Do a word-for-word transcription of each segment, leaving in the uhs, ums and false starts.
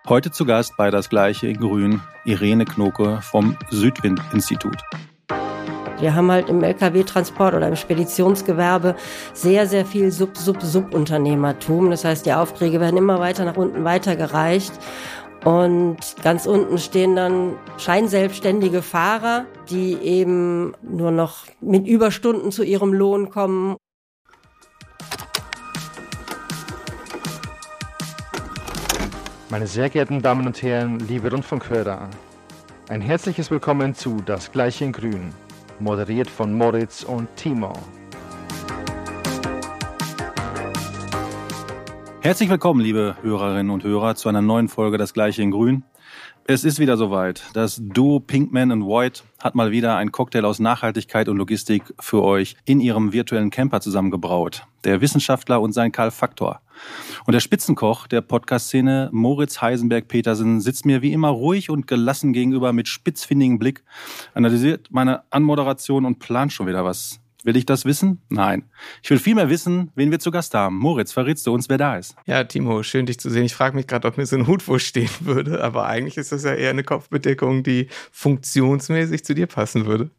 Heute zu Gast bei Das Gleiche in Grün Irene Knoke vom Südwind-Institut. Wir haben halt im L K W-Transport oder im Speditionsgewerbe sehr, sehr viel Sub-Sub-Subunternehmertum. Das heißt, die Aufträge werden immer weiter nach unten weitergereicht. Und ganz unten stehen dann scheinselbstständige Fahrer, die eben nur noch mit Überstunden zu ihrem Lohn kommen. Meine sehr geehrten Damen und Herren, liebe Rundfunkhörer, ein herzliches Willkommen zu Das Gleiche in Grün, moderiert von Moritz und Timo. Herzlich willkommen, liebe Hörerinnen und Hörer, zu einer neuen Folge Das Gleiche in Grün. Es ist wieder soweit. Das Duo Pinkman and Void hat mal wieder einen Cocktail aus Nachhaltigkeit und Logistik für euch in ihrem virtuellen Camper zusammengebraut. Der Wissenschaftler und sein Karl Faktor. Und der Spitzenkoch der Podcast-Szene, Moritz Heisenberg-Petersen, sitzt mir wie immer ruhig und gelassen gegenüber mit spitzfindigem Blick, analysiert meine Anmoderation und plant schon wieder was. Will ich das wissen? Nein. Ich will vielmehr wissen, wen wir zu Gast haben. Moritz, verrätst du uns, wer da ist? Ja, Timo, schön dich zu sehen. Ich frage mich gerade, ob mir so ein Hut wo stehen würde, aber eigentlich ist das ja eher eine Kopfbedeckung, die funktionsmäßig zu dir passen würde.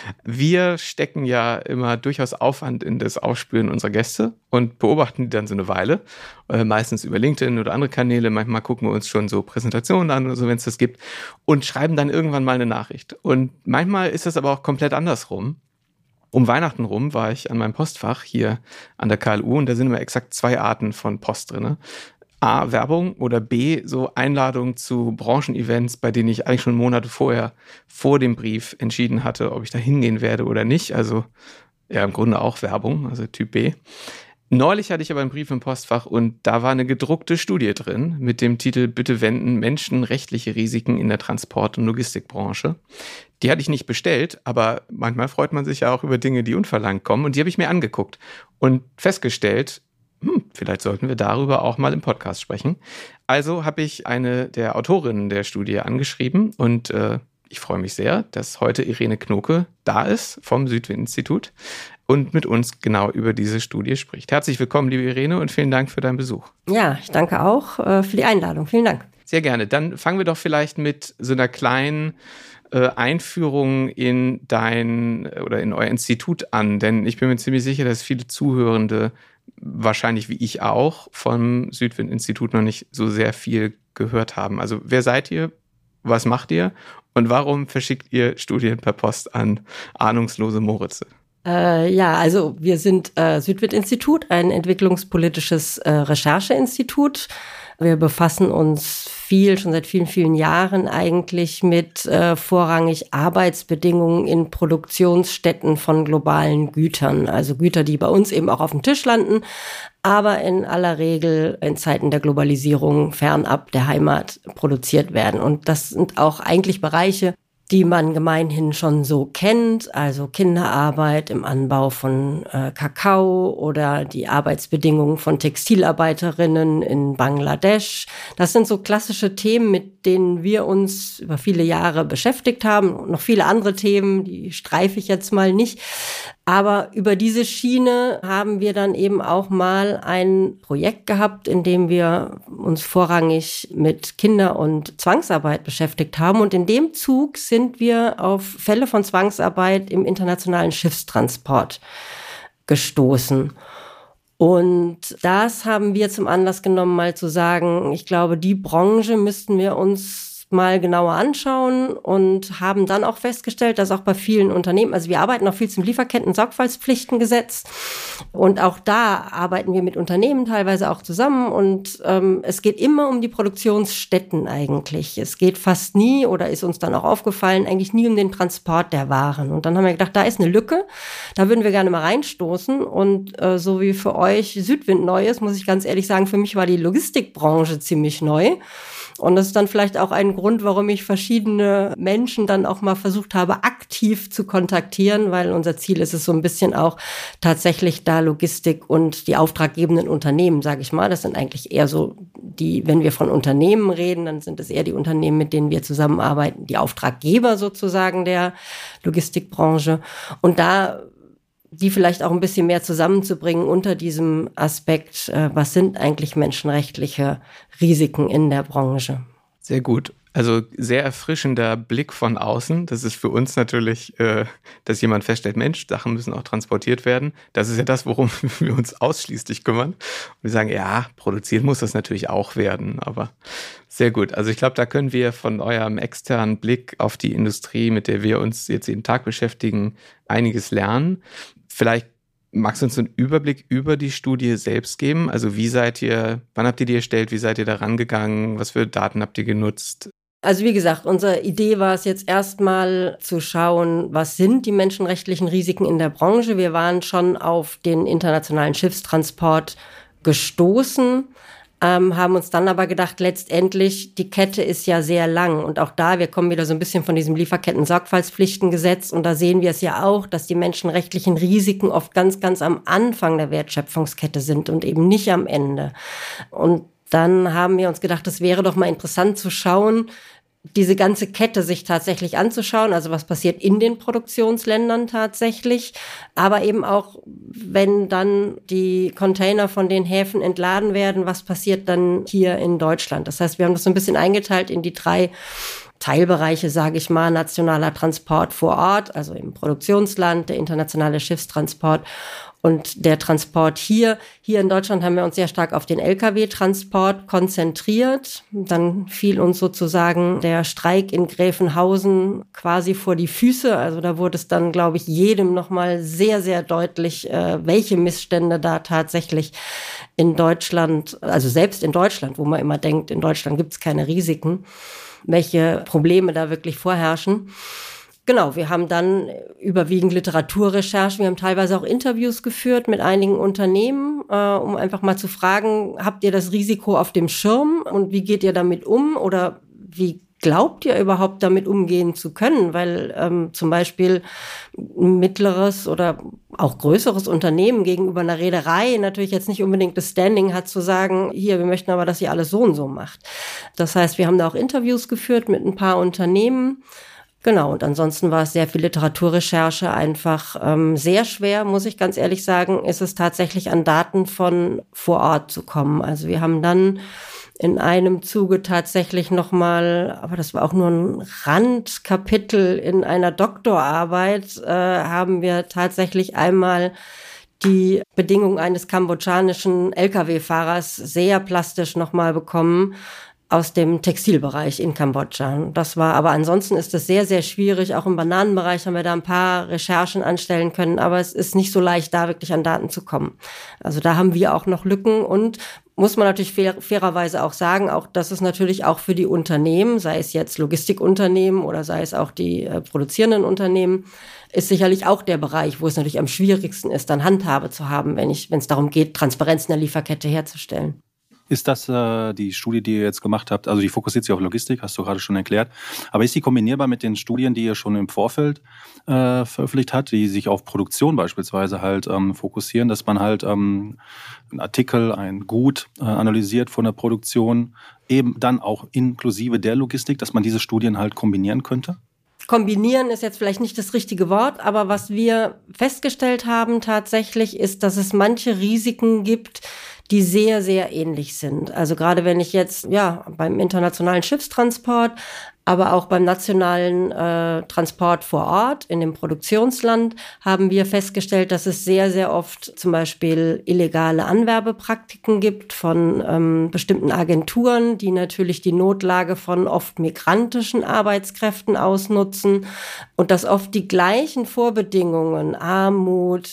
Wir stecken ja immer durchaus Aufwand in das Aufspüren unserer Gäste und beobachten die dann so eine Weile, äh, meistens über LinkedIn oder andere Kanäle. Manchmal gucken wir uns schon so Präsentationen an oder so, wenn es das gibt, und schreiben dann irgendwann mal eine Nachricht. Und manchmal ist das aber auch komplett andersrum. Um Weihnachten rum war ich an meinem Postfach hier an der K L U und da sind immer exakt zwei Arten von Post drin. A, Werbung oder B, so Einladungen zu Branchenevents, bei denen ich eigentlich schon Monate vorher vor dem Brief entschieden hatte, ob ich da hingehen werde oder nicht. Also ja, im Grunde auch Werbung, also Typ B. Neulich hatte ich aber einen Brief im Postfach und da war eine gedruckte Studie drin mit dem Titel „Bitte wenden menschenrechtliche Risiken in der Transport- und Logistikbranche". Die hatte ich nicht bestellt, aber manchmal freut man sich ja auch über Dinge, die unverlangt kommen, und die habe ich mir angeguckt und festgestellt, hm, vielleicht sollten wir darüber auch mal im Podcast sprechen. Also habe ich eine der Autorinnen der Studie angeschrieben und äh, ich freue mich sehr, dass heute Irene Knoke da ist vom Südwind-Institut und mit uns genau über diese Studie spricht. Herzlich willkommen, liebe Irene, und vielen Dank für deinen Besuch. Ja, ich danke auch äh, für die Einladung. Vielen Dank. Sehr gerne. Dann fangen wir doch vielleicht mit so einer kleinen äh, Einführung in dein oder in euer Institut an, denn ich bin mir ziemlich sicher, dass viele Zuhörende, wahrscheinlich wie ich auch, vom Südwind-Institut noch nicht so sehr viel gehört haben. Also wer seid ihr? Was macht ihr? Und warum verschickt ihr Studien per Post an ahnungslose Moritze? Äh, ja, also wir sind äh, Südwind-Institut, ein entwicklungspolitisches äh, Rechercheinstitut. Wir befassen uns viel, schon seit vielen, vielen Jahren eigentlich mit äh, vorrangig Arbeitsbedingungen in Produktionsstätten von globalen Gütern. Also Güter, die bei uns eben auch auf dem Tisch landen, aber in aller Regel in Zeiten der Globalisierung fernab der Heimat produziert werden. Und das sind auch eigentlich Bereiche, die man gemeinhin schon so kennt, also Kinderarbeit im Anbau von äh, Kakao oder die Arbeitsbedingungen von Textilarbeiterinnen in Bangladesch. Das sind so klassische Themen, mit denen wir uns über viele Jahre beschäftigt haben. Und noch viele andere Themen, die streife ich jetzt mal nicht. Aber über diese Schiene haben wir dann eben auch mal ein Projekt gehabt, in dem wir uns vorrangig mit Kinder- und Zwangsarbeit beschäftigt haben. Und in dem Zug sind wir auf Fälle von Zwangsarbeit im internationalen Schiffstransport gestoßen. Und das haben wir zum Anlass genommen, mal zu sagen, ich glaube, die Branche müssten wir uns mal genauer anschauen, und haben dann auch festgestellt, dass auch bei vielen Unternehmen, also wir arbeiten auch viel zum Lieferketten-Sorgfaltspflichtengesetz, und auch da arbeiten wir mit Unternehmen teilweise auch zusammen, und ähm, es geht immer um die Produktionsstätten eigentlich. Es geht fast nie, oder ist uns dann auch aufgefallen, eigentlich nie um den Transport der Waren. Und dann haben wir gedacht, da ist eine Lücke, da würden wir gerne mal reinstoßen, und äh, so wie für euch Südwind neu ist, muss ich ganz ehrlich sagen, für mich war die Logistikbranche ziemlich neu. Und das ist dann vielleicht auch ein Grund, warum ich verschiedene Menschen dann auch mal versucht habe, aktiv zu kontaktieren, weil unser Ziel ist es so ein bisschen auch tatsächlich da Logistik und die auftraggebenden Unternehmen, sage ich mal. Das sind eigentlich eher so die, wenn wir von Unternehmen reden, dann sind es eher die Unternehmen, mit denen wir zusammenarbeiten, die Auftraggeber sozusagen der Logistikbranche. Und da die vielleicht auch ein bisschen mehr zusammenzubringen unter diesem Aspekt, äh, was sind eigentlich menschenrechtliche Risiken in der Branche? Sehr gut. Also sehr erfrischender Blick von außen. Das ist für uns natürlich, äh, dass jemand feststellt, Mensch, Sachen müssen auch transportiert werden. Das ist ja das, worum wir uns ausschließlich kümmern. Und wir sagen, ja, produziert muss das natürlich auch werden. Aber sehr gut. Also ich glaube, da können wir von eurem externen Blick auf die Industrie, mit der wir uns jetzt jeden Tag beschäftigen, einiges lernen. Vielleicht magst du uns einen Überblick über die Studie selbst geben? Also wie seid ihr, wann habt ihr die erstellt? Wie seid ihr da rangegangen? Was für Daten habt ihr genutzt? Also wie gesagt, unsere Idee war es jetzt erstmal zu schauen, was sind die menschenrechtlichen Risiken in der Branche. Wir waren schon auf den internationalen Schiffstransport gestoßen, ähm, haben uns dann aber gedacht, letztendlich, die Kette ist ja sehr lang. Und auch da, wir kommen wieder so ein bisschen von diesem Lieferketten-Sorgfaltspflichtengesetz. Und da sehen wir es ja auch, dass die menschenrechtlichen Risiken oft ganz, ganz am Anfang der Wertschöpfungskette sind und eben nicht am Ende. Und dann haben wir uns gedacht, es wäre doch mal interessant zu schauen, diese ganze Kette sich tatsächlich anzuschauen, also was passiert in den Produktionsländern tatsächlich, aber eben auch, wenn dann die Container von den Häfen entladen werden, was passiert dann hier in Deutschland. Das heißt, wir haben das so ein bisschen eingeteilt in die drei Teilbereiche, sage ich mal, nationaler Transport vor Ort, also im Produktionsland, der internationale Schiffstransport und der Transport hier. Hier in Deutschland haben wir uns sehr stark auf den L K W-Transport konzentriert. Dann fiel uns sozusagen der Streik in Gräfenhausen quasi vor die Füße. Also da wurde es dann, glaube ich, jedem nochmal sehr, sehr deutlich, äh, welche Missstände da tatsächlich in Deutschland, also selbst in Deutschland, wo man immer denkt, in Deutschland gibt es keine Risiken, welche Probleme da wirklich vorherrschen. Genau, wir haben dann überwiegend Literaturrecherchen, wir haben teilweise auch Interviews geführt mit einigen Unternehmen, äh, um einfach mal zu fragen, habt ihr das Risiko auf dem Schirm und wie geht ihr damit um oder wie glaubt ihr überhaupt damit umgehen zu können? Weil ähm, zum Beispiel ein mittleres oder auch größeres Unternehmen gegenüber einer Reederei natürlich jetzt nicht unbedingt das Standing hat zu sagen, hier, wir möchten aber, dass ihr alles so und so macht. Das heißt, wir haben da auch Interviews geführt mit ein paar Unternehmen. Genau, und ansonsten war es sehr viel Literaturrecherche, einfach ähm, sehr schwer, muss ich ganz ehrlich sagen, ist es tatsächlich an Daten von vor Ort zu kommen. Also wir haben dann in einem Zuge tatsächlich nochmal, aber das war auch nur ein Randkapitel in einer Doktorarbeit, äh, haben wir tatsächlich einmal die Bedingungen eines kambodschanischen L K W-Fahrers sehr plastisch nochmal bekommen aus dem Textilbereich in Kambodscha. Das war, aber ansonsten ist es sehr, sehr schwierig. Auch im Bananenbereich haben wir da ein paar Recherchen anstellen können, aber es ist nicht so leicht, da wirklich an Daten zu kommen. Also da haben wir auch noch Lücken und muss man natürlich fair, fairerweise auch sagen, auch das ist natürlich auch für die Unternehmen, sei es jetzt Logistikunternehmen oder sei es auch die äh, produzierenden Unternehmen, ist sicherlich auch der Bereich, wo es natürlich am schwierigsten ist, dann Handhabe zu haben, wenn ich, wenn es darum geht, Transparenz in der Lieferkette herzustellen. Ist das äh, die Studie, die ihr jetzt gemacht habt, also die fokussiert sich auf Logistik, hast du gerade schon erklärt, aber ist die kombinierbar mit den Studien, die ihr schon im Vorfeld äh, veröffentlicht habt, die sich auf Produktion beispielsweise halt ähm, fokussieren, dass man halt ähm, einen Artikel, ein Gut äh, analysiert von der Produktion, eben dann auch inklusive der Logistik, dass man diese Studien halt kombinieren könnte? Kombinieren ist jetzt vielleicht nicht das richtige Wort, aber was wir festgestellt haben tatsächlich ist, dass es manche Risiken gibt, die sehr, sehr ähnlich sind. Also gerade wenn ich jetzt, ja, beim internationalen Schiffstransport, aber auch beim nationalen äh, Transport vor Ort in dem Produktionsland haben wir festgestellt, dass es sehr, sehr oft zum Beispiel illegale Anwerbepraktiken gibt von ähm, bestimmten Agenturen, die natürlich die Notlage von oft migrantischen Arbeitskräften ausnutzen und dass oft die gleichen Vorbedingungen, Armut,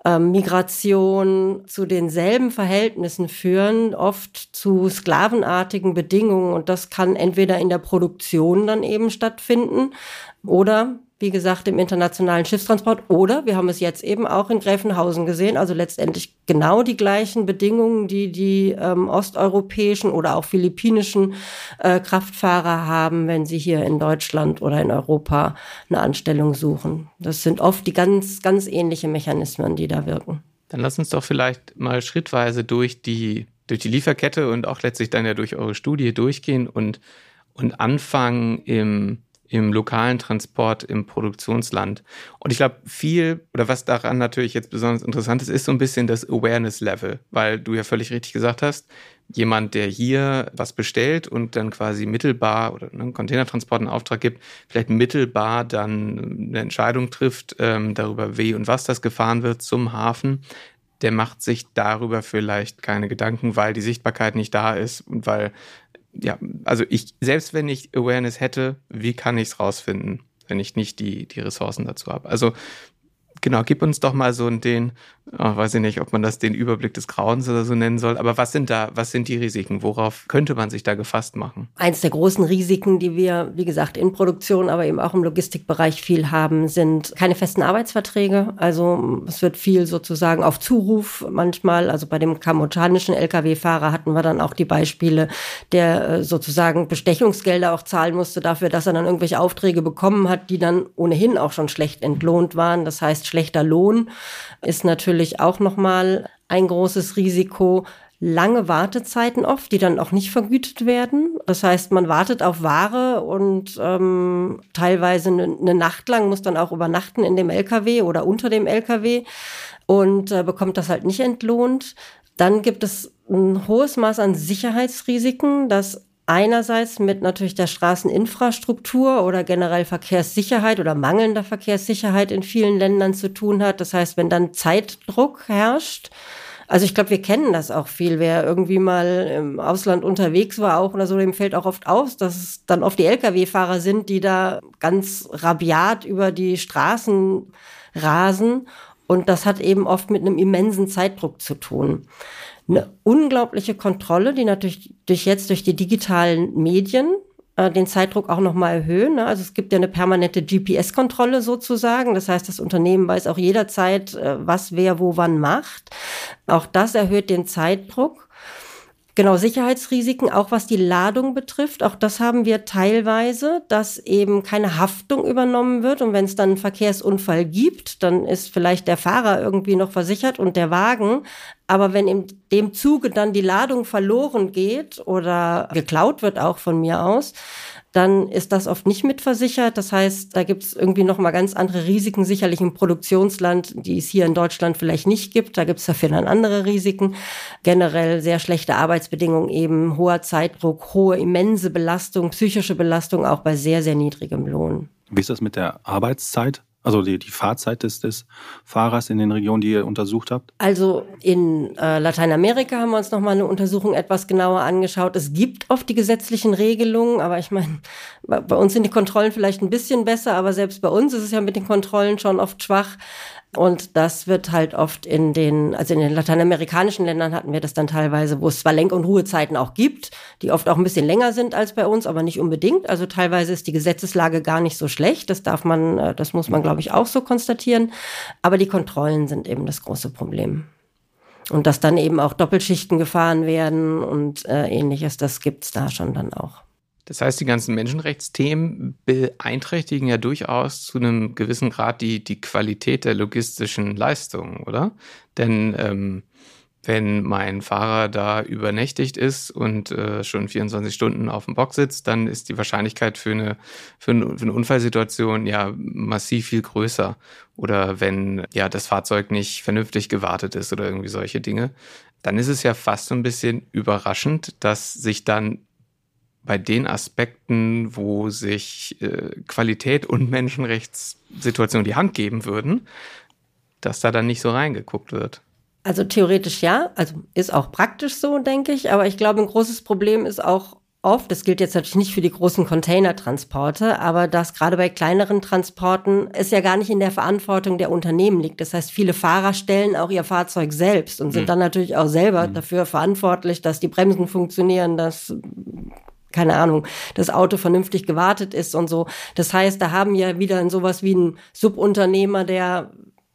Migration zu denselben Verhältnissen führen, oft zu sklavenartigen Bedingungen. Und das kann entweder in der Produktion dann eben stattfinden oder, wie gesagt, im internationalen Schiffstransport. Oder wir haben es jetzt eben auch in Gräfenhausen gesehen, also letztendlich genau die gleichen Bedingungen, die die ähm, osteuropäischen oder auch philippinischen äh, Kraftfahrer haben, wenn sie hier in Deutschland oder in Europa eine Anstellung suchen. Das sind oft die ganz, ganz ähnliche Mechanismen, die da wirken. Dann lass uns doch vielleicht mal schrittweise durch die, durch die Lieferkette und auch letztlich dann ja durch eure Studie durchgehen und, und anfangen im im lokalen Transport im Produktionsland. Und ich glaube, viel, oder was daran natürlich jetzt besonders interessant ist, ist so ein bisschen das Awareness-Level, weil du ja völlig richtig gesagt hast, jemand, der hier was bestellt und dann quasi mittelbar oder einen Containertransport in Auftrag gibt, vielleicht mittelbar dann eine Entscheidung trifft ähm, darüber, wie und was das gefahren wird zum Hafen, der macht sich darüber vielleicht keine Gedanken, weil die Sichtbarkeit nicht da ist und weil, ja, also ich, selbst wenn ich Awareness hätte, wie kann ich es rausfinden, wenn ich nicht die, die Ressourcen dazu habe? Also genau, gib uns doch mal so den, oh, weiß ich nicht, ob man das den Überblick des Grauens oder so nennen soll, aber was sind da, was sind die Risiken? Worauf könnte man sich da gefasst machen? Eins der großen Risiken, die wir, wie gesagt, in Produktion, aber eben auch im Logistikbereich viel haben, sind keine festen Arbeitsverträge. Also es wird viel sozusagen auf Zuruf manchmal, also bei dem kambodschanischen L K W-Fahrer hatten wir dann auch die Beispiele, der sozusagen Bestechungsgelder auch zahlen musste dafür, dass er dann irgendwelche Aufträge bekommen hat, die dann ohnehin auch schon schlecht entlohnt waren. Das heißt, schlechter Lohn ist natürlich auch nochmal ein großes Risiko. Lange Wartezeiten oft, die dann auch nicht vergütet werden. Das heißt, man wartet auf Ware und ähm, teilweise eine, eine Nacht lang muss dann auch übernachten in dem L K W oder unter dem L K W und äh, bekommt das halt nicht entlohnt. Dann gibt es ein hohes Maß an Sicherheitsrisiken, das einerseits mit natürlich der Straßeninfrastruktur oder generell Verkehrssicherheit oder mangelnder Verkehrssicherheit in vielen Ländern zu tun hat. Das heißt, wenn dann Zeitdruck herrscht, also ich glaube, wir kennen das auch viel. Wer irgendwie mal im Ausland unterwegs war auch oder so, dem fällt auch oft auf, dass es dann oft die L K W-Fahrer sind, die da ganz rabiat über die Straßen rasen. Und das hat eben oft mit einem immensen Zeitdruck zu tun. Eine unglaubliche Kontrolle, die natürlich durch jetzt durch die digitalen Medien äh, den Zeitdruck auch nochmal erhöhen. Ne? Also es gibt ja eine permanente G P S-Kontrolle sozusagen. Das heißt, das Unternehmen weiß auch jederzeit, äh, was wer wo wann macht. Auch das erhöht den Zeitdruck. Genau, Sicherheitsrisiken, auch was die Ladung betrifft. Auch das haben wir teilweise, dass eben keine Haftung übernommen wird. Und wenn es dann einen Verkehrsunfall gibt, dann ist vielleicht der Fahrer irgendwie noch versichert und der Wagen. Aber wenn in dem Zuge dann die Ladung verloren geht oder geklaut wird auch von mir aus, dann ist das oft nicht mitversichert. Das heißt, da gibt es irgendwie noch mal ganz andere Risiken, sicherlich im Produktionsland, die es hier in Deutschland vielleicht nicht gibt. Da gibt es dafür dann andere Risiken. Generell sehr schlechte Arbeitsbedingungen eben, hoher Zeitdruck, hohe, immense Belastung, psychische Belastung, auch bei sehr, sehr niedrigem Lohn. Wie ist das mit der Arbeitszeit? Also die, die Fahrzeit des, des Fahrers in den Regionen, die ihr untersucht habt? Also in äh, Lateinamerika haben wir uns nochmal eine Untersuchung etwas genauer angeschaut. Es gibt oft die gesetzlichen Regelungen, aber ich meine, bei, bei uns sind die Kontrollen vielleicht ein bisschen besser, aber selbst bei uns ist es ja mit den Kontrollen schon oft schwach. Und das wird halt oft in den, also in den lateinamerikanischen Ländern hatten wir das dann teilweise, wo es zwar Lenk- und Ruhezeiten auch gibt, die oft auch ein bisschen länger sind als bei uns, aber nicht unbedingt. Also teilweise ist die Gesetzeslage gar nicht so schlecht. Das darf man, das muss man, glaube ich, auch so konstatieren. Aber die Kontrollen sind eben das große Problem. Und dass dann eben auch Doppelschichten gefahren werden und äh, ähnliches, das gibt's da schon dann auch. Das heißt, die ganzen Menschenrechtsthemen beeinträchtigen ja durchaus zu einem gewissen Grad die, die Qualität der logistischen Leistungen, oder? Denn ähm, wenn mein Fahrer da übernächtigt ist und äh, schon vierundzwanzig Stunden auf dem Bock sitzt, dann ist die Wahrscheinlichkeit für eine, für eine, für eine Unfallsituation ja massiv viel größer. Oder wenn ja das Fahrzeug nicht vernünftig gewartet ist oder irgendwie solche Dinge, dann ist es ja fast so ein bisschen überraschend, dass sich dann bei den Aspekten, wo sich äh, Qualität und Menschenrechtssituation die Hand geben würden, dass da dann nicht so reingeguckt wird. Also theoretisch ja, also ist auch praktisch so, denke ich. Aber ich glaube, ein großes Problem ist auch oft, das gilt jetzt natürlich nicht für die großen Containertransporte, aber dass gerade bei kleineren Transporten es ja gar nicht in der Verantwortung der Unternehmen liegt. Das heißt, viele Fahrer stellen auch ihr Fahrzeug selbst und sind mhm. dann natürlich auch selber mhm. dafür verantwortlich, dass die Bremsen funktionieren, dass keine Ahnung, das Auto vernünftig gewartet ist und so. Das heißt, da haben wir wieder sowas wie einen Subunternehmer, der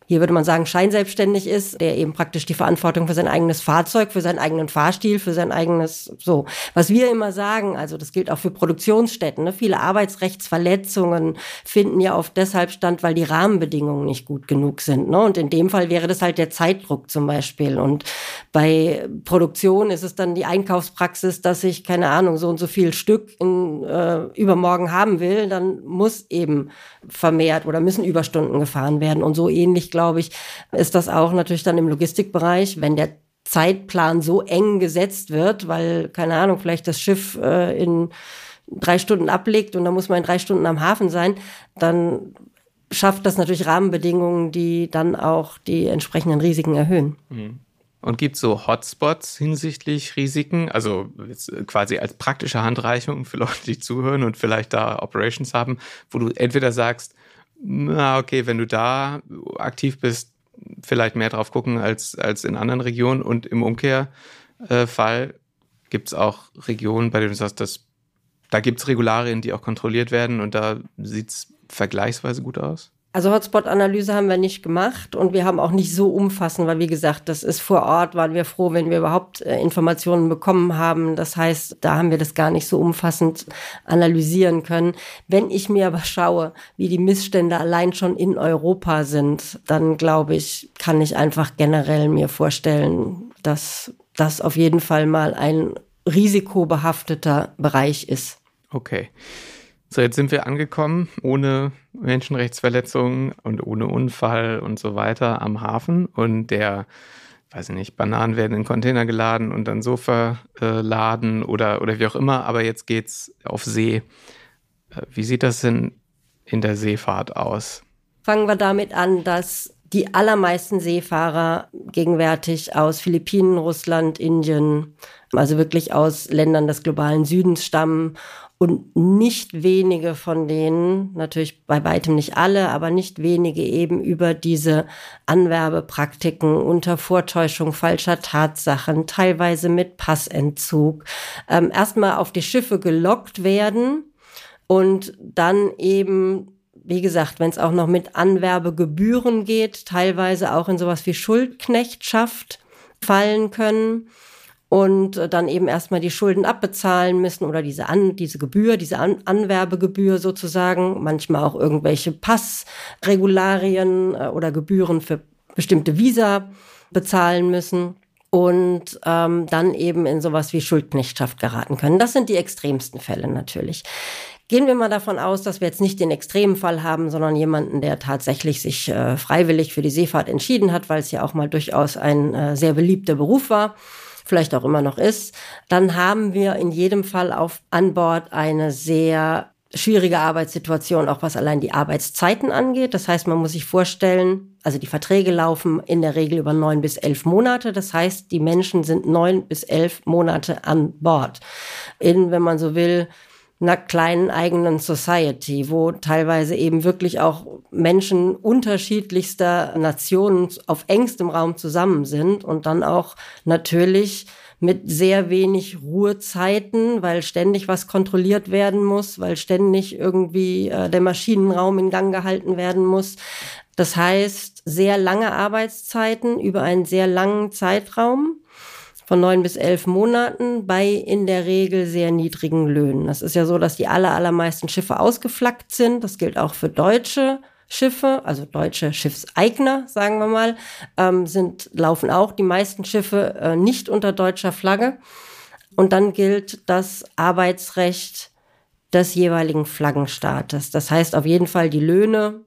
hier würde man sagen, scheinselbstständig ist, der eben praktisch die Verantwortung für sein eigenes Fahrzeug, für seinen eigenen Fahrstil, für sein eigenes, so. Was wir immer sagen, also das gilt auch für Produktionsstätten, ne? Viele Arbeitsrechtsverletzungen finden ja oft deshalb stand, weil die Rahmenbedingungen nicht gut genug sind, ne? Und in dem Fall wäre das halt der Zeitdruck zum Beispiel. Und bei Produktion ist es dann die Einkaufspraxis, dass ich, keine Ahnung, so und so viel Stück in, äh, übermorgen haben will, dann muss eben vermehrt oder müssen Überstunden gefahren werden. Und so ähnlich, glaube ich, ist das auch natürlich dann im Logistikbereich, wenn der Zeitplan so eng gesetzt wird, weil, keine Ahnung, vielleicht das Schiff äh, in drei Stunden ablegt und dann muss man in drei Stunden am Hafen sein, dann schafft das natürlich Rahmenbedingungen, die dann auch die entsprechenden Risiken erhöhen. Mhm. Und gibt es so Hotspots hinsichtlich Risiken, also jetzt quasi als praktische Handreichung für Leute, die zuhören und vielleicht da Operations haben, wo du entweder sagst, na okay, wenn du da aktiv bist, vielleicht mehr drauf gucken als, als in anderen Regionen, und im Umkehrfall gibt es auch Regionen, bei denen du sagst, dass, da gibt es Regularien, die auch kontrolliert werden und da sieht es vergleichsweise gut aus? Also Hotspot-Analyse haben wir nicht gemacht und wir haben auch nicht so umfassend, weil wie gesagt, das ist vor Ort, waren wir froh, wenn wir überhaupt äh, Informationen bekommen haben. Das heißt, da haben wir das gar nicht so umfassend analysieren können. Wenn ich mir aber schaue, wie die Missstände allein schon in Europa sind, dann glaube ich, kann ich einfach generell mir vorstellen, dass das auf jeden Fall mal ein risikobehafteter Bereich ist. Okay. So, jetzt sind wir angekommen, ohne Menschenrechtsverletzungen und ohne Unfall und so weiter am Hafen. Und der, weiß ich nicht, Bananen werden in Container geladen und dann so verladen oder, oder wie auch immer. Aber jetzt geht's auf See. Wie sieht das denn in der Seefahrt aus? Fangen wir damit an, dass die allermeisten Seefahrer gegenwärtig aus Philippinen, Russland, Indien, also wirklich aus Ländern des globalen Südens stammen. Und nicht wenige von denen, natürlich bei weitem nicht alle, aber nicht wenige eben über diese Anwerbepraktiken unter Vortäuschung falscher Tatsachen, teilweise mit Passentzug, ähm, erstmal auf die Schiffe gelockt werden und dann eben, wie gesagt, wenn es auch noch mit Anwerbegebühren geht, teilweise auch in sowas wie Schuldknechtschaft fallen können. Und dann eben erstmal die Schulden abbezahlen müssen oder diese An, diese Gebühr, diese An- Anwerbegebühr sozusagen, manchmal auch irgendwelche Passregularien oder Gebühren für bestimmte Visa bezahlen müssen und ähm, dann eben in sowas wie Schuldknechtschaft geraten können. Das sind die extremsten Fälle natürlich. Gehen wir mal davon aus, dass wir jetzt nicht den Extremfall haben, sondern jemanden, der tatsächlich sich äh, freiwillig für die Seefahrt entschieden hat, weil es ja auch mal durchaus ein äh, sehr beliebter Beruf war, vielleicht auch immer noch ist, dann haben wir in jedem Fall auf an Bord eine sehr schwierige Arbeitssituation, auch was allein die Arbeitszeiten angeht. Das heißt, man muss sich vorstellen, also die Verträge laufen in der Regel über neun bis elf Monate. Das heißt, die Menschen sind neun bis elf Monate an Bord. In, wenn man so will, einer kleinen eigenen Society, wo teilweise eben wirklich auch Menschen unterschiedlichster Nationen auf engstem Raum zusammen sind und dann auch natürlich mit sehr wenig Ruhezeiten, weil ständig was kontrolliert werden muss, weil ständig irgendwie äh, der Maschinenraum in Gang gehalten werden muss. Das heißt, sehr lange Arbeitszeiten über einen sehr langen Zeitraum von neun bis elf Monaten bei in der Regel sehr niedrigen Löhnen. Das ist ja so, dass die aller, allermeisten Schiffe ausgeflaggt sind. Das gilt auch für deutsche Schiffe, also deutsche Schiffseigner, sagen wir mal, ähm, sind, laufen auch die meisten Schiffe äh, nicht unter deutscher Flagge. Und dann gilt das Arbeitsrecht des jeweiligen Flaggenstaates. Das heißt auf jeden Fall, die Löhne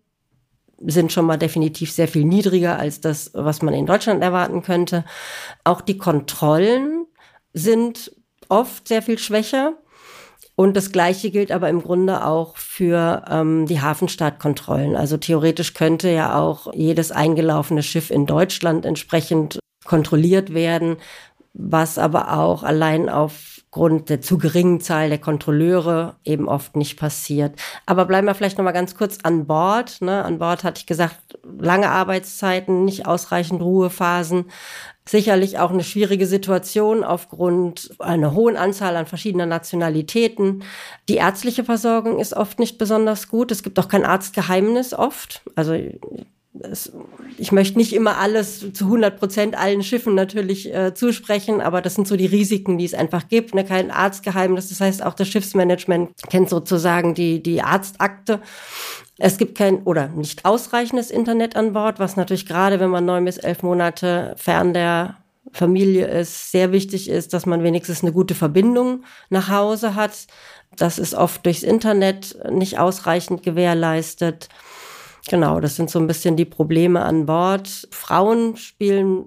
sind schon mal definitiv sehr viel niedriger als das, was man in Deutschland erwarten könnte. Auch die Kontrollen sind oft sehr viel schwächer. Und das Gleiche gilt aber im Grunde auch für ähm, die Hafenstartkontrollen. Also theoretisch könnte ja auch jedes eingelaufene Schiff in Deutschland entsprechend kontrolliert werden, was aber auch allein aufgrund der zu geringen Zahl der Kontrolleure eben oft nicht passiert. Aber bleiben wir vielleicht noch mal ganz kurz an Bord. Ne? An Bord hatte ich gesagt, lange Arbeitszeiten, nicht ausreichend Ruhephasen. Sicherlich auch eine schwierige Situation aufgrund einer hohen Anzahl an verschiedener Nationalitäten. Die ärztliche Versorgung ist oft nicht besonders gut. Es gibt auch kein Arztgeheimnis oft. Also es, ich möchte nicht immer alles zu hundert Prozent allen Schiffen natürlich äh, zusprechen, aber das sind so die Risiken, die es einfach gibt. Ne? Kein Arztgeheimnis, das heißt auch das Schiffsmanagement kennt sozusagen die, die Arztakte. Es gibt kein oder nicht ausreichendes Internet an Bord, was natürlich gerade, wenn man neun bis elf Monate fern der Familie ist, sehr wichtig ist, dass man wenigstens eine gute Verbindung nach Hause hat. Das ist oft durchs Internet nicht ausreichend gewährleistet. Genau, das sind so ein bisschen die Probleme an Bord. Frauen spielen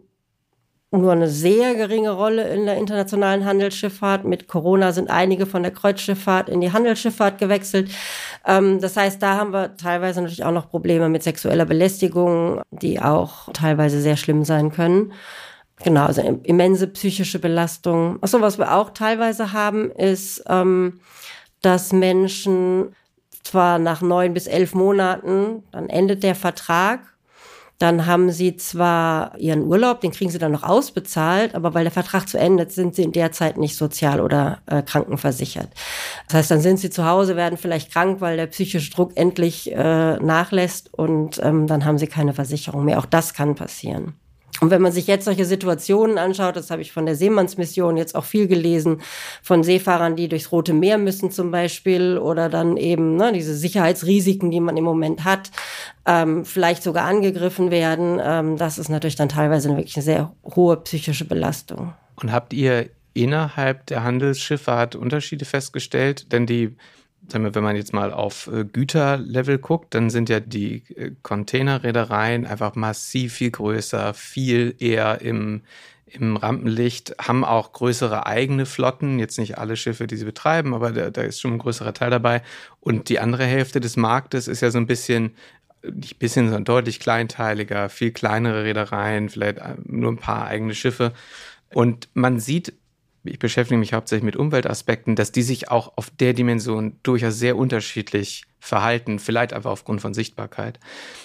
nur eine sehr geringe Rolle in der internationalen Handelsschifffahrt. Mit Corona sind einige von der Kreuzschifffahrt in die Handelsschifffahrt gewechselt. Ähm, das heißt, da haben wir teilweise natürlich auch noch Probleme mit sexueller Belästigung, die auch teilweise sehr schlimm sein können. Genau, also immense psychische Belastung. Achso, was wir auch teilweise haben, ist, ähm, dass Menschen zwar nach neun bis elf Monaten, dann endet der Vertrag, dann haben sie zwar ihren Urlaub, den kriegen sie dann noch ausbezahlt, aber weil der Vertrag zu Ende ist, sind sie in der Zeit nicht sozial- oder äh, krankenversichert. Das heißt, dann sind sie zu Hause, werden vielleicht krank, weil der psychische Druck endlich äh, nachlässt und ähm, dann haben sie keine Versicherung mehr. Auch das kann passieren. Und wenn man sich jetzt solche Situationen anschaut, das habe ich von der Seemannsmission jetzt auch viel gelesen, von Seefahrern, die durchs Rote Meer müssen zum Beispiel oder dann eben ne, diese Sicherheitsrisiken, die man im Moment hat, ähm, vielleicht sogar angegriffen werden. Ähm, das ist natürlich dann teilweise eine wirklich eine sehr hohe psychische Belastung. Und habt ihr innerhalb der Handelsschifffahrt Unterschiede festgestellt? Denn die wenn man jetzt mal auf Güterlevel guckt, dann sind ja die Containerreedereien einfach massiv viel größer, viel eher im, im Rampenlicht, haben auch größere eigene Flotten, jetzt nicht alle Schiffe, die sie betreiben, aber da, da ist schon ein größerer Teil dabei. Und die andere Hälfte des Marktes ist ja so ein bisschen, nicht ein bisschen, sondern deutlich kleinteiliger, viel kleinere Reedereien, vielleicht nur ein paar eigene Schiffe. Und man sieht, ich beschäftige mich hauptsächlich mit Umweltaspekten, dass die sich auch auf der Dimension durchaus sehr unterschiedlich verhalten, vielleicht einfach aufgrund von Sichtbarkeit.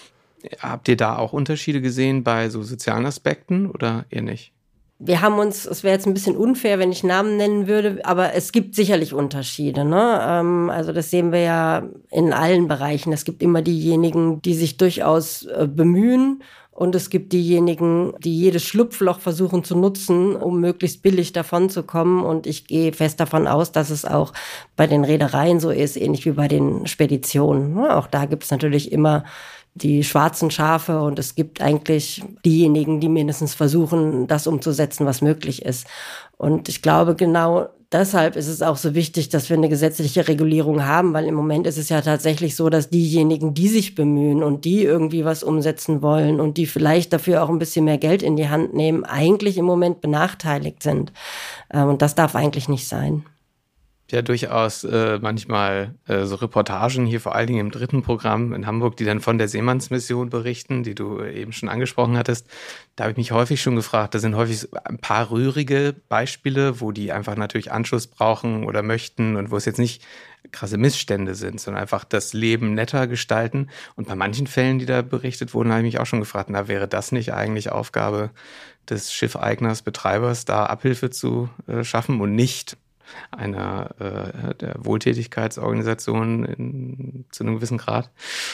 Habt ihr da auch Unterschiede gesehen bei so sozialen Aspekten oder eher nicht? Wir haben uns, es wäre jetzt ein bisschen unfair, wenn ich Namen nennen würde, aber es gibt sicherlich Unterschiede. Ne? Ähm, also das sehen wir ja in allen Bereichen. Es gibt immer diejenigen, die sich durchaus äh, bemühen. Und es gibt diejenigen, die jedes Schlupfloch versuchen zu nutzen, um möglichst billig davon zu kommen. Und ich gehe fest davon aus, dass es auch bei den Reedereien so ist, ähnlich wie bei den Speditionen. Auch da gibt es natürlich immer die schwarzen Schafe und es gibt eigentlich diejenigen, die mindestens versuchen, das umzusetzen, was möglich ist. Und ich glaube, genau deshalb ist es auch so wichtig, dass wir eine gesetzliche Regulierung haben, weil im Moment ist es ja tatsächlich so, dass diejenigen, die sich bemühen und die irgendwie was umsetzen wollen und die vielleicht dafür auch ein bisschen mehr Geld in die Hand nehmen, eigentlich im Moment benachteiligt sind. Und das darf eigentlich nicht sein. Ja, durchaus äh, manchmal äh, so Reportagen hier, vor allen Dingen im dritten Programm in Hamburg, die dann von der Seemannsmission berichten, die du eben schon angesprochen hattest. Da habe ich mich häufig schon gefragt, da sind häufig ein paar rührige Beispiele, wo die einfach natürlich Anschluss brauchen oder möchten und wo es jetzt nicht krasse Missstände sind, sondern einfach das Leben netter gestalten. Und bei manchen Fällen, die da berichtet wurden, habe ich mich auch schon gefragt, na, wäre das nicht eigentlich Aufgabe des Schiffeigners, Betreibers, da Abhilfe zu äh, schaffen und nicht einer äh, der Wohltätigkeitsorganisation in, zu einem gewissen Grad.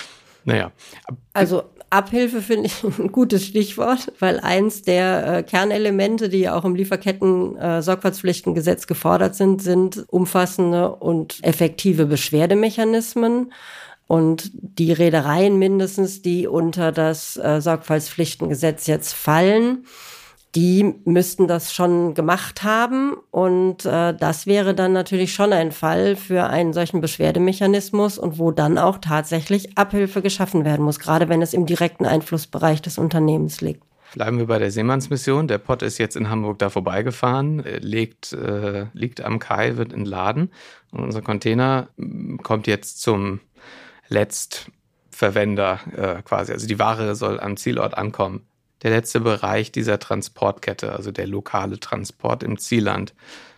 Naja. Also Abhilfe finde ich ein gutes Stichwort, weil eins der äh, Kernelemente, die ja auch im Lieferketten-Sorgfaltspflichtengesetz gefordert sind, sind umfassende und effektive Beschwerdemechanismen. Und die Reedereien mindestens, die unter das äh, Sorgfaltspflichtengesetz jetzt fallen, die müssten das schon gemacht haben und äh, das wäre dann natürlich schon ein Fall für einen solchen Beschwerdemechanismus und wo dann auch tatsächlich Abhilfe geschaffen werden muss, gerade wenn es im direkten Einflussbereich des Unternehmens liegt. Bleiben wir bei der Seemannsmission. Der Pott ist jetzt in Hamburg da vorbeigefahren, legt, äh, liegt am Kai, wird entladen und unser Container kommt jetzt zum Letztverwender äh, quasi. Also die Ware soll am Zielort ankommen. Der letzte Bereich dieser Transportkette, also der lokale Transport im Zielland.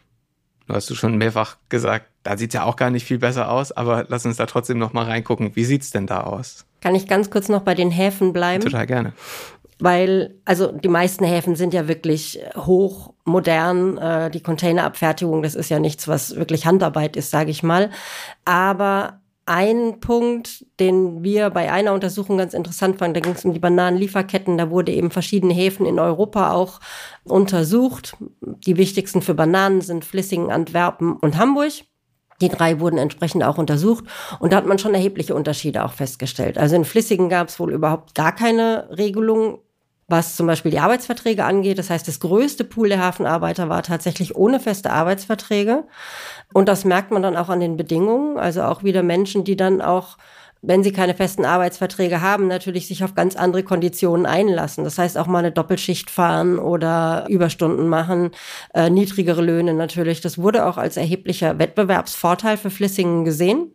Du hast du schon mehrfach gesagt, da sieht es ja auch gar nicht viel besser aus, aber lass uns da trotzdem noch mal reingucken. Wie sieht es denn da aus? Kann ich ganz kurz noch bei den Häfen bleiben? Total gerne. Weil, also die meisten Häfen sind ja wirklich hoch modern. Die Containerabfertigung, das ist ja nichts, was wirklich Handarbeit ist, sage ich mal. Aber ein Punkt, den wir bei einer Untersuchung ganz interessant fanden. Da ging es um die Bananenlieferketten. Da wurde eben verschiedene Häfen in Europa auch untersucht. Die wichtigsten für Bananen sind Vlissingen, Antwerpen und Hamburg. Die drei wurden entsprechend auch untersucht. Und da hat man schon erhebliche Unterschiede auch festgestellt. Also in Vlissingen gab es wohl überhaupt gar keine Regelung, was zum Beispiel die Arbeitsverträge angeht. Das heißt, das größte Pool der Hafenarbeiter war tatsächlich ohne feste Arbeitsverträge. Und das merkt man dann auch an den Bedingungen. Also auch wieder Menschen, die dann auch, wenn sie keine festen Arbeitsverträge haben, natürlich sich auf ganz andere Konditionen einlassen. Das heißt auch mal eine Doppelschicht fahren oder Überstunden machen, äh, niedrigere Löhne natürlich. Das wurde auch als erheblicher Wettbewerbsvorteil für Vlissingen gesehen.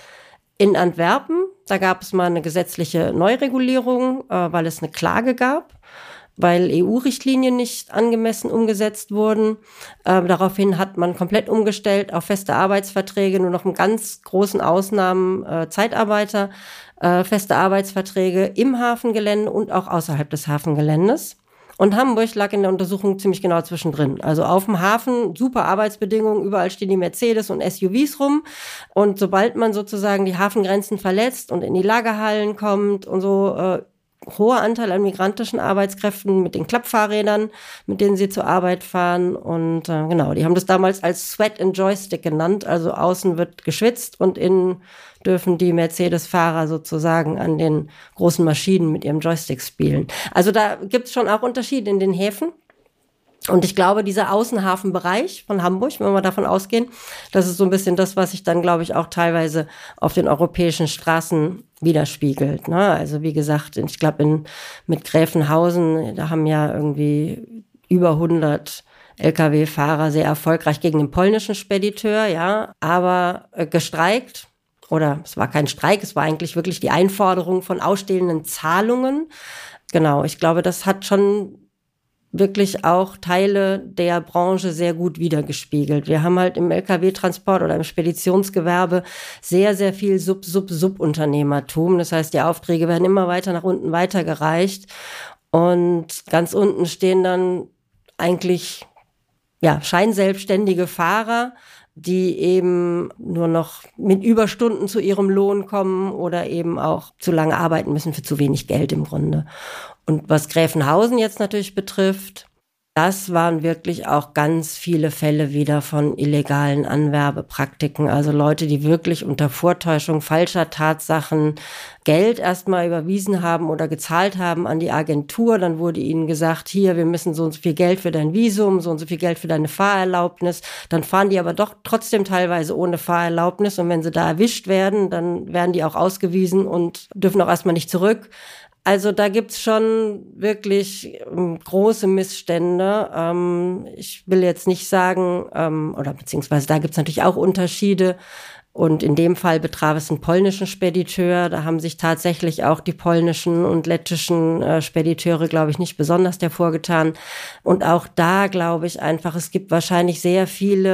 In Antwerpen, da gab es mal eine gesetzliche Neuregulierung, äh, weil es eine Klage gab, weil E U-Richtlinien nicht angemessen umgesetzt wurden. Äh, daraufhin hat man komplett umgestellt auf feste Arbeitsverträge, nur noch in ganz großen Ausnahmen äh, Zeitarbeiter, äh, feste Arbeitsverträge im Hafengelände und auch außerhalb des Hafengeländes. Und Hamburg lag in der Untersuchung ziemlich genau zwischendrin. Also auf dem Hafen, super Arbeitsbedingungen, überall stehen die Mercedes und S U Vs rum. Und sobald man sozusagen die Hafengrenzen verletzt und in die Lagerhallen kommt und so, äh, hoher Anteil an migrantischen Arbeitskräften mit den Klappfahrrädern, mit denen sie zur Arbeit fahren. Und äh, genau, die haben das damals als Sweat and Joystick genannt. Also außen wird geschwitzt und innen dürfen die Mercedes-Fahrer sozusagen an den großen Maschinen mit ihrem Joystick spielen. Also da gibt es schon auch Unterschiede in den Häfen. Und ich glaube, dieser Außenhafenbereich von Hamburg, wenn wir davon ausgehen, das ist so ein bisschen das, was sich dann, glaube ich, auch teilweise auf den europäischen Straßen widerspiegelt. Ne? Also wie gesagt, ich glaube, in mit Gräfenhausen, da haben ja irgendwie über hundert L K W-Fahrer sehr erfolgreich gegen den polnischen Spediteur, ja, aber äh, gestreikt. Oder es war kein Streik, es war eigentlich wirklich die Einforderung von ausstehenden Zahlungen. Genau, ich glaube, das hat schon wirklich auch Teile der Branche sehr gut wiedergespiegelt. Wir haben halt im L K W-Transport oder im Speditionsgewerbe sehr, sehr viel Sub-Sub-Sub-Unternehmertum. Das heißt, die Aufträge werden immer weiter nach unten weitergereicht. Und ganz unten stehen dann eigentlich ja scheinselbstständige Fahrer, die eben nur noch mit Überstunden zu ihrem Lohn kommen oder eben auch zu lange arbeiten müssen für zu wenig Geld im Grunde. Und was Gräfenhausen jetzt natürlich betrifft, das waren wirklich auch ganz viele Fälle wieder von illegalen Anwerbepraktiken. Also Leute, die wirklich unter Vortäuschung falscher Tatsachen Geld erstmal überwiesen haben oder gezahlt haben an die Agentur. Dann wurde ihnen gesagt, hier, wir müssen so und so viel Geld für dein Visum, so und so viel Geld für deine Fahrerlaubnis. Dann fahren die aber doch trotzdem teilweise ohne Fahrerlaubnis. Und wenn sie da erwischt werden, dann werden die auch ausgewiesen und dürfen auch erstmal nicht zurück. Also da gibt's schon wirklich ähm, große Missstände. Ähm, ich will jetzt nicht sagen, ähm, oder beziehungsweise da gibt's natürlich auch Unterschiede. Und in dem Fall betraf es einen polnischen Spediteur. Da haben sich tatsächlich auch die polnischen und lettischen äh, Spediteure, glaube ich, nicht besonders hervorgetan. Und auch da glaube ich einfach, es gibt wahrscheinlich sehr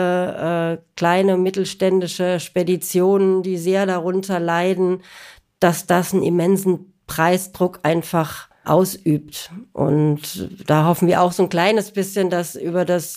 viele äh, kleine mittelständische Speditionen, die sehr darunter leiden, dass das einen immensen Preisdruck einfach ausübt. Und da hoffen wir auch so ein kleines bisschen, dass über das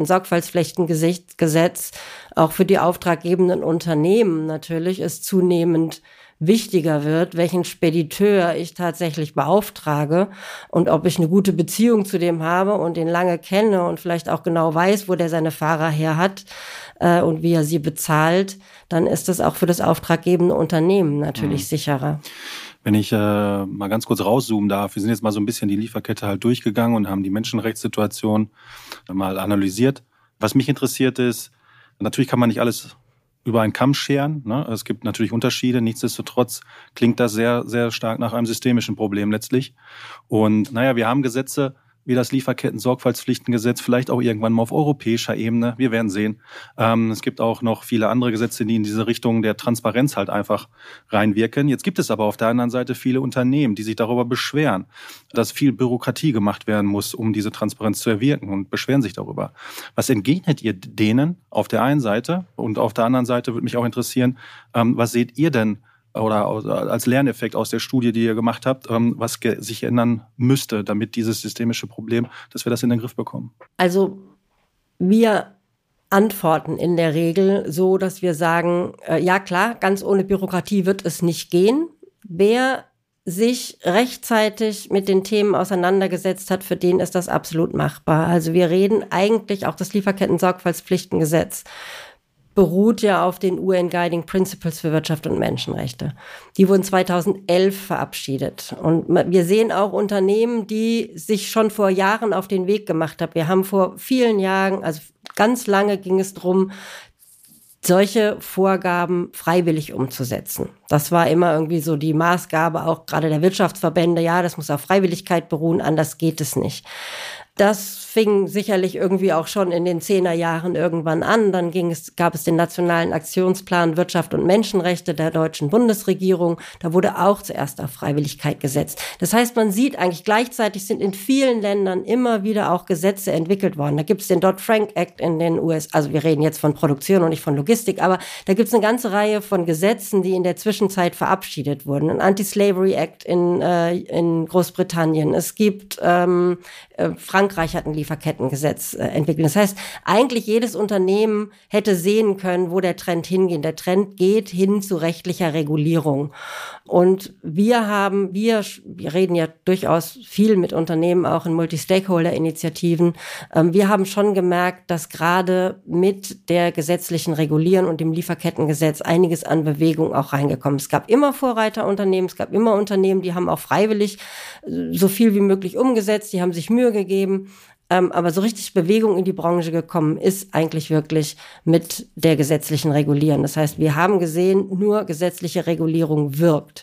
Lieferketten-Sorgfaltspflichtengesetz auch für die auftraggebenden Unternehmen natürlich es zunehmend wichtiger wird, welchen Spediteur ich tatsächlich beauftrage und ob ich eine gute Beziehung zu dem habe und den lange kenne und vielleicht auch genau weiß, wo der seine Fahrer her hat äh, und wie er sie bezahlt, dann ist das auch für das auftraggebende Unternehmen natürlich mhm. sicherer. Wenn ich äh, mal ganz kurz rauszoomen darf, wir sind jetzt mal so ein bisschen die Lieferkette halt durchgegangen und haben die Menschenrechtssituation mal analysiert. Was mich interessiert ist, natürlich kann man nicht alles über einen Kamm scheren, ne? Es gibt natürlich Unterschiede. Nichtsdestotrotz klingt das sehr, sehr stark nach einem systemischen Problem letztlich. Und naja, wir haben Gesetze wie das Lieferketten-Sorgfaltspflichtengesetz, vielleicht auch irgendwann mal auf europäischer Ebene. Wir werden sehen. Ähm, es gibt auch noch viele andere Gesetze, die in diese Richtung der Transparenz halt einfach reinwirken. Jetzt gibt es aber auf der anderen Seite viele Unternehmen, die sich darüber beschweren, dass viel Bürokratie gemacht werden muss, um diese Transparenz zu erwirken und beschweren sich darüber. Was entgegnet ihr denen auf der einen Seite? Und auf der anderen Seite würde mich auch interessieren, ähm, was seht ihr denn oder als Lerneffekt aus der Studie, die ihr gemacht habt, was sich ändern müsste, damit dieses systemische Problem, dass wir das in den Griff bekommen? Also wir antworten in der Regel so, dass wir sagen, äh, ja klar, ganz ohne Bürokratie wird es nicht gehen. Wer sich rechtzeitig mit den Themen auseinandergesetzt hat, für den ist das absolut machbar. Also wir reden eigentlich, auch das Lieferketten-Sorgfaltspflichtengesetz beruht ja auf den U N Guiding Principles für Wirtschaft und Menschenrechte. Die wurden zweitausendelf verabschiedet. Und wir sehen auch Unternehmen, die sich schon vor Jahren auf den Weg gemacht haben. Wir haben vor vielen Jahren, also ganz lange ging es darum, solche Vorgaben freiwillig umzusetzen. Das war immer irgendwie so die Maßgabe auch gerade der Wirtschaftsverbände. Ja, das muss auf Freiwilligkeit beruhen, anders geht es nicht. Das fing sicherlich irgendwie auch schon in den Zehnerjahren irgendwann an. Dann ging es, gab es den Nationalen Aktionsplan Wirtschaft und Menschenrechte der deutschen Bundesregierung. Da wurde auch zuerst auf Freiwilligkeit gesetzt. Das heißt, man sieht eigentlich gleichzeitig sind in vielen Ländern immer wieder auch Gesetze entwickelt worden. Da gibt es den Dodd-Frank-Act in den U S A. Also wir reden jetzt von Produktion und nicht von Logistik, aber da gibt es eine ganze Reihe von Gesetzen, die in der Zwischenzeit verabschiedet wurden. Ein Anti-Slavery Act in, äh, in Großbritannien. Es gibt ähm, äh, Frankreich hat ein Lieferkettengesetz äh, entwickelt. Das heißt, eigentlich jedes Unternehmen hätte sehen können, wo der Trend hingeht. Der Trend geht hin zu rechtlicher Regulierung. Und wir haben, wir, wir reden ja durchaus viel mit Unternehmen, auch in Multi-Stakeholder-Initiativen. Ähm, wir haben schon gemerkt, dass gerade mit der gesetzlichen Regulierung und dem Lieferkettengesetz einiges an Bewegung auch reingekommen ist. Es gab immer Vorreiterunternehmen, es gab immer Unternehmen, die haben auch freiwillig so viel wie möglich umgesetzt, die haben sich Mühe gegeben. Ähm, aber so richtig Bewegung in die Branche gekommen ist eigentlich wirklich mit der gesetzlichen Regulierung. Das heißt, wir haben gesehen, nur gesetzliche Regulierung wirkt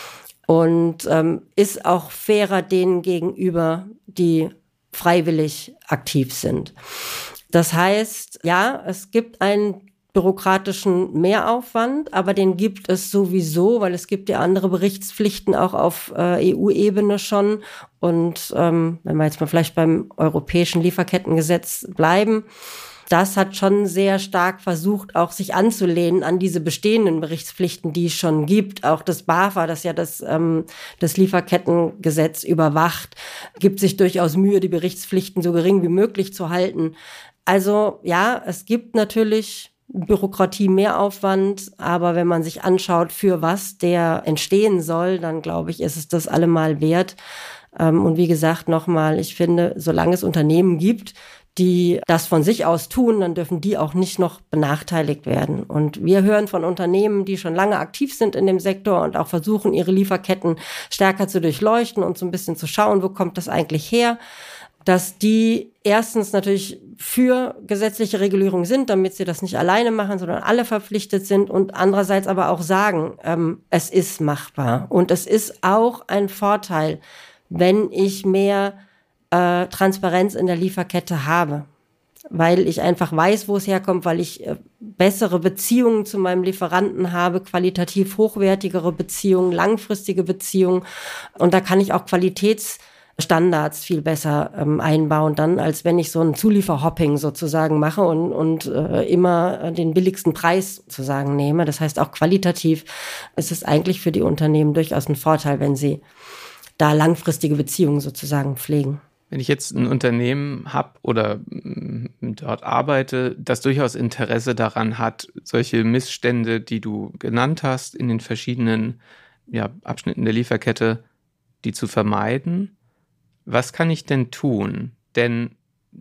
und ähm, ist auch fairer denen gegenüber, die freiwillig aktiv sind. Das heißt, ja, es gibt einen bürokratischen Mehraufwand, aber den gibt es sowieso, weil es gibt ja andere Berichtspflichten auch auf äh, E U-Ebene schon. Und ähm, wenn wir jetzt mal vielleicht beim europäischen Lieferkettengesetz bleiben, das hat schon sehr stark versucht, auch sich anzulehnen an diese bestehenden Berichtspflichten, die es schon gibt. Auch das BAFA, das ja das, ähm, das Lieferkettengesetz überwacht, gibt sich durchaus Mühe, die Berichtspflichten so gering wie möglich zu halten. Also ja, es gibt natürlich Bürokratie, Mehraufwand, aber wenn man sich anschaut, für was der entstehen soll, dann glaube ich, ist es das allemal wert. Und wie gesagt, nochmal, ich finde, solange es Unternehmen gibt, die das von sich aus tun, dann dürfen die auch nicht noch benachteiligt werden. Und wir hören von Unternehmen, die schon lange aktiv sind in dem Sektor und auch versuchen, ihre Lieferketten stärker zu durchleuchten und so ein bisschen zu schauen, wo kommt das eigentlich her, dass die erstens natürlich für gesetzliche Regulierung sind, damit sie das nicht alleine machen, sondern alle verpflichtet sind und andererseits aber auch sagen, ähm, es ist machbar. Und es ist auch ein Vorteil, wenn ich mehr äh, Transparenz in der Lieferkette habe, weil ich einfach weiß, wo es herkommt, weil ich äh, bessere Beziehungen zu meinem Lieferanten habe, qualitativ hochwertigere Beziehungen, langfristige Beziehungen und da kann ich auch Qualitäts Standards viel besser ähm, einbauen dann, als wenn ich so ein Zulieferhopping sozusagen mache und, und äh, immer den billigsten Preis sozusagen nehme. Das heißt, auch qualitativ ist es eigentlich für die Unternehmen durchaus ein Vorteil, wenn sie da langfristige Beziehungen sozusagen pflegen. Wenn ich jetzt ein Unternehmen habe oder m, dort arbeite, das durchaus Interesse daran hat, solche Missstände, die du genannt hast, in den verschiedenen ja, Abschnitten der Lieferkette, die zu vermeiden, was kann ich denn tun? Denn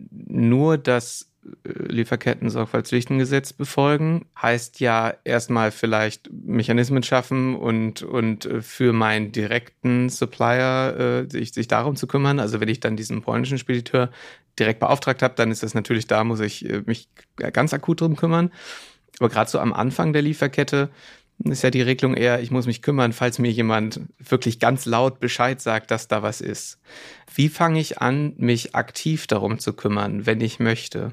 nur das Lieferketten-Sorgfaltspflichtengesetz befolgen heißt ja erstmal vielleicht Mechanismen schaffen und, und für meinen direkten Supplier äh, sich, sich darum zu kümmern. Also wenn ich dann diesen polnischen Spediteur direkt beauftragt habe, dann ist das natürlich, da muss ich äh, mich ganz akut drum kümmern. Aber gerade so am Anfang der Lieferkette ist ja die Regelung eher, ich muss mich kümmern, falls mir jemand wirklich ganz laut Bescheid sagt, dass da was ist. Wie fange ich an, mich aktiv darum zu kümmern, wenn ich möchte?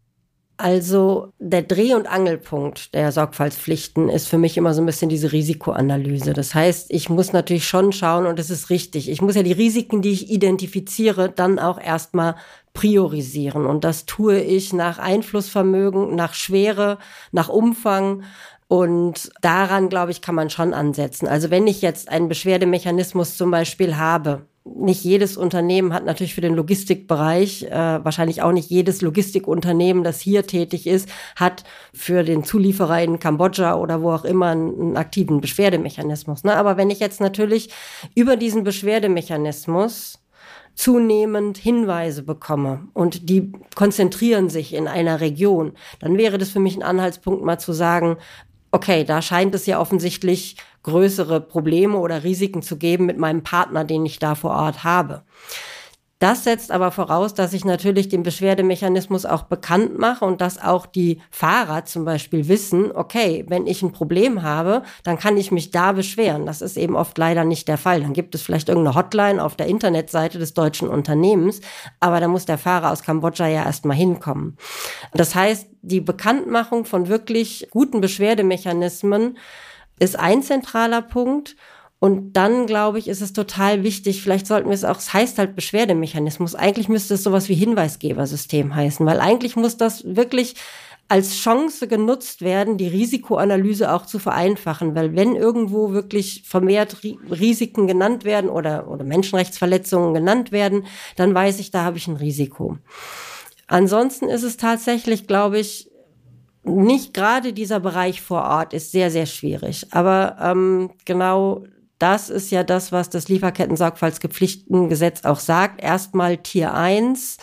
Also der Dreh- und Angelpunkt der Sorgfaltspflichten ist für mich immer so ein bisschen diese Risikoanalyse. Das heißt, ich muss natürlich schon schauen, und das ist richtig, ich muss ja die Risiken, die ich identifiziere, dann auch erstmal priorisieren. Und das tue ich nach Einflussvermögen, nach Schwere, nach Umfang. Und daran, glaube ich, kann man schon ansetzen. Also wenn ich jetzt einen Beschwerdemechanismus zum Beispiel habe, nicht jedes Unternehmen hat natürlich für den Logistikbereich, äh, wahrscheinlich auch nicht jedes Logistikunternehmen, das hier tätig ist, hat für den Zulieferer in Kambodscha oder wo auch immer einen, einen aktiven Beschwerdemechanismus. Ne? Aber wenn ich jetzt natürlich über diesen Beschwerdemechanismus zunehmend Hinweise bekomme und die konzentrieren sich in einer Region, dann wäre das für mich ein Anhaltspunkt, mal zu sagen, okay, da scheint es ja offensichtlich größere Probleme oder Risiken zu geben mit meinem Partner, den ich da vor Ort habe. Das setzt aber voraus, dass ich natürlich den Beschwerdemechanismus auch bekannt mache und dass auch die Fahrer zum Beispiel wissen, okay, wenn ich ein Problem habe, dann kann ich mich da beschweren. Das ist eben oft leider nicht der Fall. Dann gibt es vielleicht irgendeine Hotline auf der Internetseite des deutschen Unternehmens, aber da muss der Fahrer aus Kambodscha ja erstmal hinkommen. Das heißt, die Bekanntmachung von wirklich guten Beschwerdemechanismen ist ein zentraler Punkt. Und dann, glaube ich, ist es total wichtig, vielleicht sollten wir es auch, es heißt halt Beschwerdemechanismus, eigentlich müsste es sowas wie Hinweisgebersystem heißen, weil eigentlich muss das wirklich als Chance genutzt werden, die Risikoanalyse auch zu vereinfachen, weil wenn irgendwo wirklich vermehrt Risiken genannt werden oder, oder Menschenrechtsverletzungen genannt werden, dann weiß ich, da habe ich ein Risiko. Ansonsten ist es tatsächlich, glaube ich, nicht gerade dieser Bereich vor Ort ist sehr, sehr schwierig, aber ähm, genau das ist ja das, was das Lieferketten-Sorgfaltspflichtengesetz auch sagt. Erstmal Tier eins.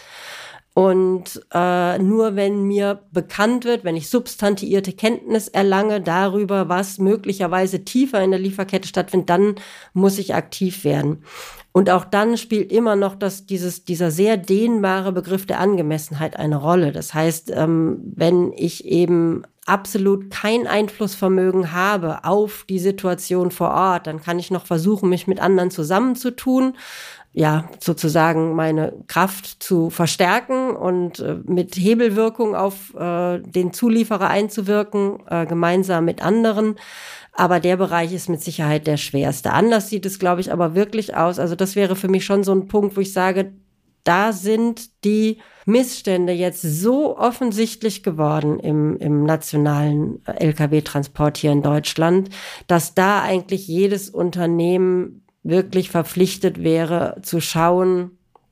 Und äh, nur wenn mir bekannt wird, wenn ich substantiierte Kenntnis erlange darüber, was möglicherweise tiefer in der Lieferkette stattfindet, dann muss ich aktiv werden. Und auch dann spielt immer noch das, dieses, dieser sehr dehnbare Begriff der Angemessenheit eine Rolle. Das heißt, ähm, wenn ich eben absolut kein Einflussvermögen habe auf die Situation vor Ort, dann kann ich noch versuchen, mich mit anderen zusammenzutun, ja, sozusagen meine Kraft zu verstärken und äh, mit Hebelwirkung auf äh, den Zulieferer einzuwirken, äh, gemeinsam mit anderen. Aber der Bereich ist mit Sicherheit der schwerste. Anders sieht es, glaube ich, aber wirklich aus. Also das wäre für mich schon so ein Punkt, wo ich sage, da sind die Missstände jetzt so offensichtlich geworden im, im nationalen L K W-Transport hier in Deutschland, dass da eigentlich jedes Unternehmen wirklich verpflichtet wäre, zu schauen,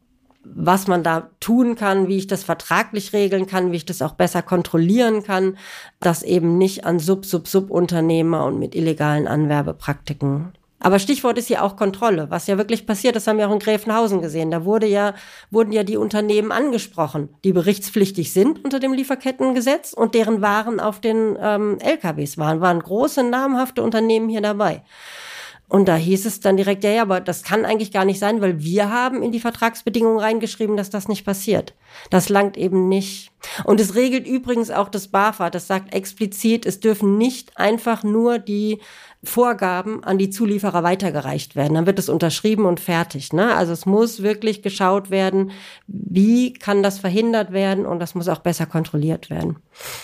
was man da tun kann, wie ich das vertraglich regeln kann, wie ich das auch besser kontrollieren kann, dass eben nicht an Sub-Sub-Sub-Unternehmer und mit illegalen Anwerbepraktiken. Aber Stichwort ist hier auch Kontrolle. Was ja wirklich passiert, das haben wir auch in Gräfenhausen gesehen. Da wurde ja, wurden ja die Unternehmen angesprochen, die berichtspflichtig sind unter dem Lieferkettengesetz und deren Waren auf den ähm, L K Ws waren. Waren große, namhafte Unternehmen hier dabei. Und da hieß es dann direkt, ja, ja, aber das kann eigentlich gar nicht sein, weil wir haben in die Vertragsbedingungen reingeschrieben, dass das nicht passiert. Das langt eben nicht. Und es regelt übrigens auch das BAFA, das sagt explizit, es dürfen nicht einfach nur die Vorgaben an die Zulieferer weitergereicht werden. Dann wird es unterschrieben und fertig, ne? Also es muss wirklich geschaut werden, wie kann das verhindert werden und das muss auch besser kontrolliert werden.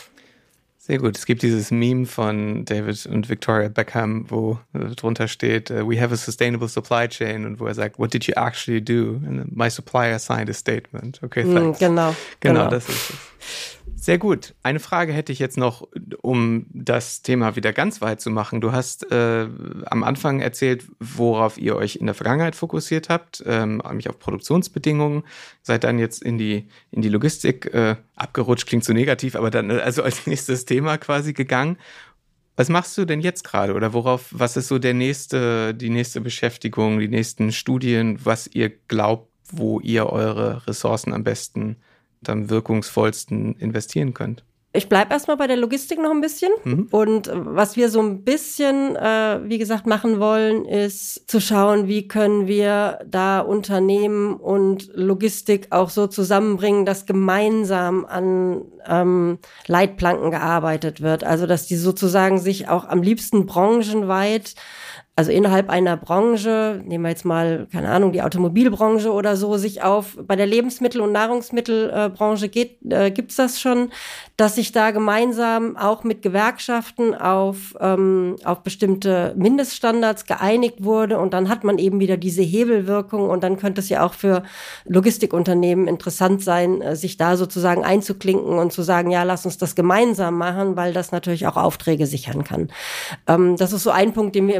Sehr gut. Es gibt dieses Meme von David und Victoria Beckham, wo äh, drunter steht, uh, we have a sustainable supply chain, und wo er sagt, what did you actually do? And my supplier signed a statement. Okay, thanks. Mm, genau, genau. Genau, das ist es. Sehr gut. Eine Frage hätte ich jetzt noch, um das Thema wieder ganz weit zu machen. Du hast äh, am Anfang erzählt, worauf ihr euch in der Vergangenheit fokussiert habt, ähm, nämlich auf Produktionsbedingungen. Seid dann jetzt in die in die Logistik äh, abgerutscht, klingt so negativ, aber dann also als nächstes Thema quasi gegangen. Was machst du denn jetzt gerade, oder worauf? Was ist so der nächste, die nächste Beschäftigung, die nächsten Studien, was ihr glaubt, wo ihr eure Ressourcen am besten, am wirkungsvollsten investieren könnt? Ich bleibe erstmal bei der Logistik noch ein bisschen. Mhm. Und was wir so ein bisschen, äh, wie gesagt, machen wollen, ist zu schauen, wie können wir da Unternehmen und Logistik auch so zusammenbringen, dass gemeinsam an ähm, Leitplanken gearbeitet wird. Also dass die sozusagen sich auch am liebsten branchenweit, also innerhalb einer Branche, nehmen wir jetzt mal, keine Ahnung, die Automobilbranche oder so, sich auf, bei der Lebensmittel- und Nahrungsmittelbranche geht, äh, gibt's das schon, dass sich da gemeinsam auch mit Gewerkschaften auf, ähm, auf bestimmte Mindeststandards geeinigt wurde, und dann hat man eben wieder diese Hebelwirkung, und dann könnte es ja auch für Logistikunternehmen interessant sein, äh, sich da sozusagen einzuklinken und zu sagen, ja, lass uns das gemeinsam machen, weil das natürlich auch Aufträge sichern kann. Ähm, das ist so ein Punkt, den wir im Bereich Logistik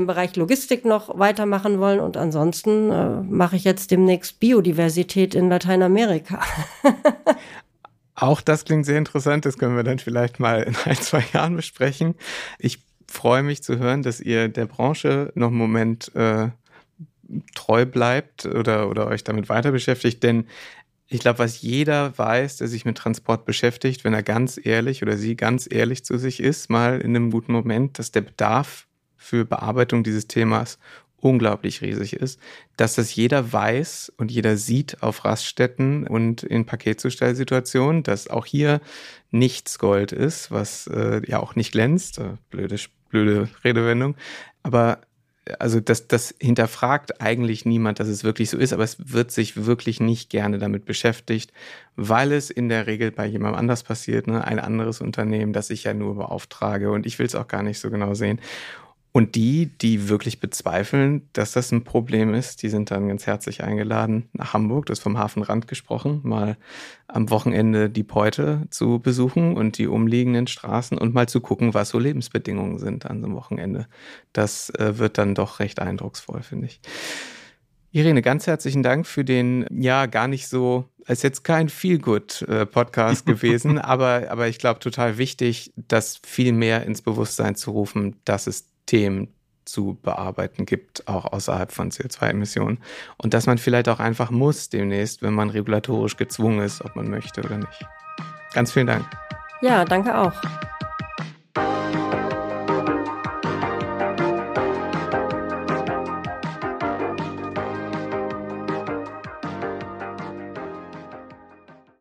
Logistik noch weitermachen wollen. Und ansonsten äh, mache ich jetzt demnächst Biodiversität in Lateinamerika. Auch das klingt sehr interessant. Das können wir dann vielleicht mal in ein, zwei Jahren besprechen. Ich freue mich zu hören, dass ihr der Branche noch einen Moment äh, treu bleibt oder, oder euch damit weiter beschäftigt. Denn ich glaube, was jeder weiß, der sich mit Transport beschäftigt, wenn er ganz ehrlich oder sie ganz ehrlich zu sich ist, mal in einem guten Moment, dass der Bedarf für Bearbeitung dieses Themas unglaublich riesig ist, dass das jeder weiß und jeder sieht auf Raststätten und in Paketzustellsituationen, dass auch hier nichts Gold ist, was äh, ja auch nicht glänzt, äh, blöde, blöde Redewendung, aber also das, das hinterfragt eigentlich niemand, dass es wirklich so ist, aber es wird sich wirklich nicht gerne damit beschäftigt, weil es in der Regel bei jemandem anders passiert, ne? Ein anderes Unternehmen, das ich ja nur beauftrage und ich will es auch gar nicht so genau sehen. Und die, die wirklich bezweifeln, dass das ein Problem ist, die sind dann ganz herzlich eingeladen nach Hamburg, das ist vom Hafenrand gesprochen, mal am Wochenende die Peute zu besuchen und die umliegenden Straßen und mal zu gucken, was so Lebensbedingungen sind an so einem Wochenende. Das äh, wird dann doch recht eindrucksvoll, finde ich. Irene, ganz herzlichen Dank für den, ja, gar nicht so, ist jetzt kein Feel-Good-Podcast gewesen, aber, aber ich glaube, total wichtig, das viel mehr ins Bewusstsein zu rufen, dass es Themen zu bearbeiten gibt, auch außerhalb von C O zwei Emissionen. Und dass man vielleicht auch einfach muss demnächst, wenn man regulatorisch gezwungen ist, ob man möchte oder nicht. Ganz vielen Dank. Ja, danke auch.